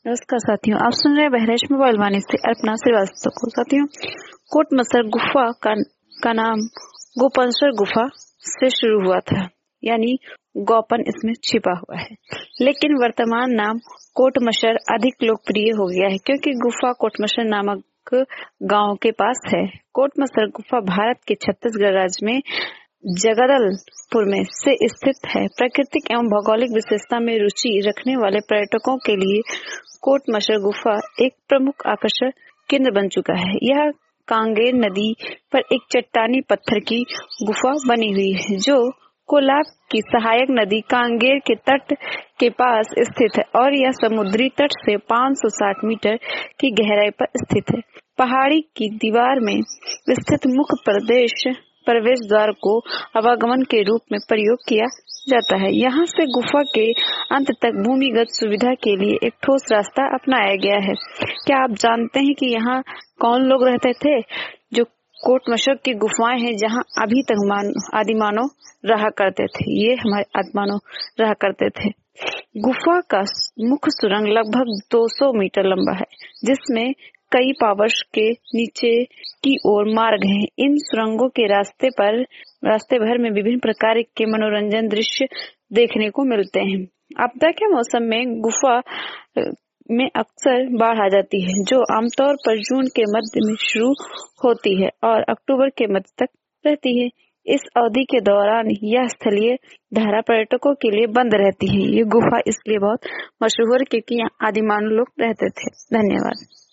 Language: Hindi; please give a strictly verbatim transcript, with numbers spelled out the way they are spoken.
नमस्कार साथियों, आप सुन रहे हैं बहराइच मोबाइल वाणी से अर्पणा श्रीवास्तव को। साथियों, कोटमसर गुफा का, का नाम गोपनसर गुफा से शुरू हुआ था, यानी गौपन इसमें छिपा हुआ है। लेकिन वर्तमान नाम कोटमसर अधिक लोकप्रिय हो गया है क्योंकि गुफा कोटमसर नामक गांव के पास है। कोटमसर गुफा भारत के छत्तीसगढ़ राज्य में जगदलपुर में से स्थित है। प्राकृतिक एवं भौगोलिक विशेषता में रुचि रखने वाले पर्यटकों के लिए कोटमसर गुफा एक प्रमुख आकर्षण केंद्र बन चुका है। यह कांगेर नदी पर एक चट्टानी पत्थर की गुफा बनी हुई है जो कोलाब की सहायक नदी कांगेर के तट के पास स्थित है और यह समुद्री तट से पाँच सौ साठ मीटर की गहराई पर स्थित है। पहाड़ी की दीवार में स्थित मुख्य प्रदेश प्रवेश द्वार को आवागमन के रूप में प्रयोग किया जाता है। यहाँ से गुफा के अंत तक भूमिगत सुविधा के लिए एक ठोस रास्ता अपनाया गया है। क्या आप जानते हैं कि यहाँ कौन लोग रहते थे? जो कोटमसर की गुफाएं हैं जहाँ अभी तक मान आदिमानव रहा करते थे, ये हमारे आदिमानव रहा करते थे। गुफा का मुख्य सुरंग लगभग दो सौ मीटर लंबा है, जिसमें कई पावर्स के नीचे की ओर मार्ग हैं। इन सुरंगों के रास्ते पर रास्ते भर में विभिन्न प्रकार के मनोरंजन दृश्य देखने को मिलते हैं। आपदा के मौसम में गुफा में अक्सर बाढ़ आ जाती है, जो आमतौर पर जून के मध्य में शुरू होती है और अक्टूबर के मध्य तक रहती है। इस अवधि के दौरान यह स्थलीय धारा पर्यटकों के लिए बंद रहती है। ये गुफा इसलिए बहुत मशहूर क्योंकि यहाँ आदिमानव लोग रहते थे। धन्यवाद।